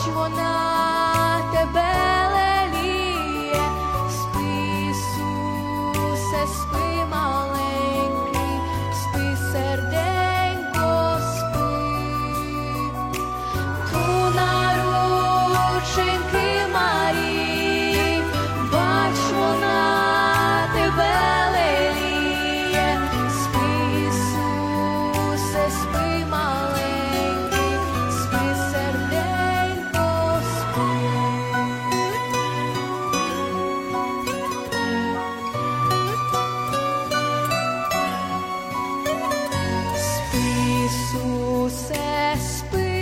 вона тебе леліє. Спи, Ісусе, спи, маленький, спи, серденько, спи. Ту на рученьки Марії, бач, вона тебе леліє. Спи, Ісусе, спи, маленький, спи, серденько, спи. Спи, Ісусе, спи,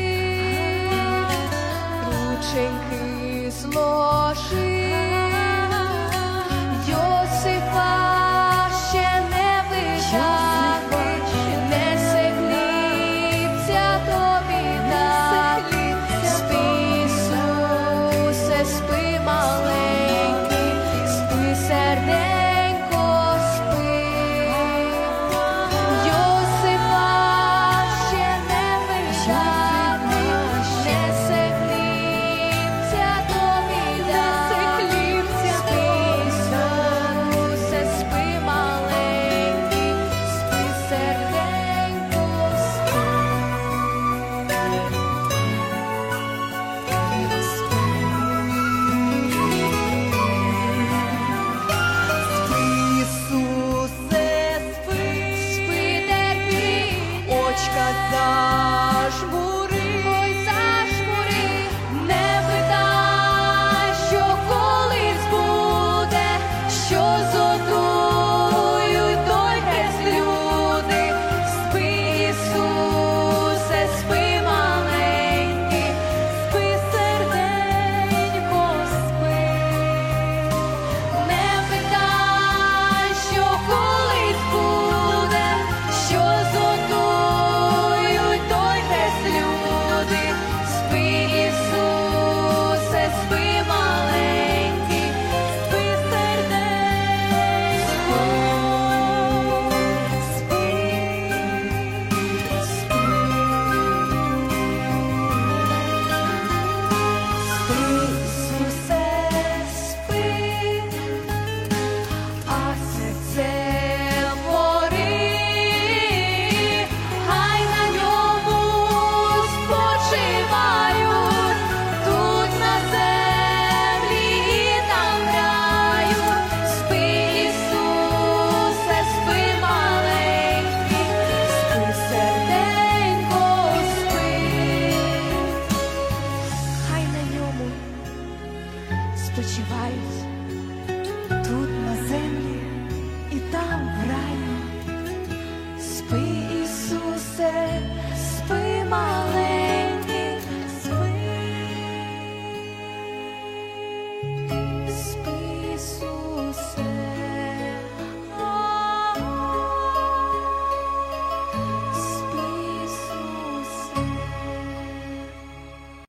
рученьки зложи. Йосипа ще не видати, несе хлібця тобі дати. Спи, Ісусе, спи, маленький, спи, серденько, спи. Йосипа ще не видати, несе хлібця тобі дати. Спи, Ісусе, спи, маленький, спи, серденько, спи. Ісусе, спи, Спи, терпи, очка зажмури, ой, зажмури, не питай, що колись буде, що згодують тільки люди. Спи, Ісусе, спи, маленький, спи, серденько, спи. Не питай, що колись буде, що згодують тільки люди. Спи, Ісусе, спи, маленький, спи, серденько, спи, Ісусе, спи, а серце твори, хай на ньому спочивають, тут на землі і там в раю. Спи, Ісусе, спи, маленький, спи, серденько, спи. Хай на ньому спочивають